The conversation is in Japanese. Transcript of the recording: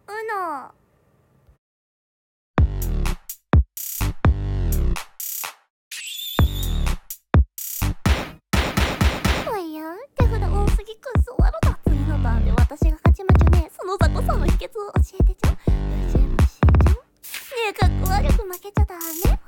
の。おや、手札多すぎくすわるだ。次のターンで私が勝ちまちゅね。その雑魚さの秘訣を教えてちょ。藤虫ちょ。ねえ、かっこ悪く負けちゃダメ。